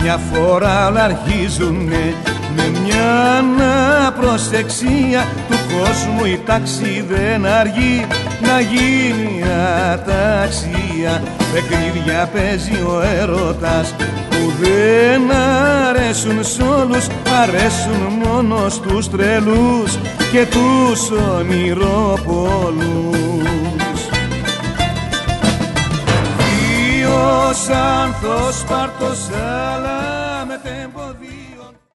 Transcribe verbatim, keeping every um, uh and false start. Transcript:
μια φορά όλα αρχίζουνε με μια προσεξία του κόσμου. Η τάξη δεν αργεί να γίνει αταξία. Παιχνίδια παίζει ο έρωτας που δεν αρέσουν σ' όλους, αρέσουν μόνο στους τρελούς και τους ονειροπολούς. Θείος άνθος πάρ' το σάλα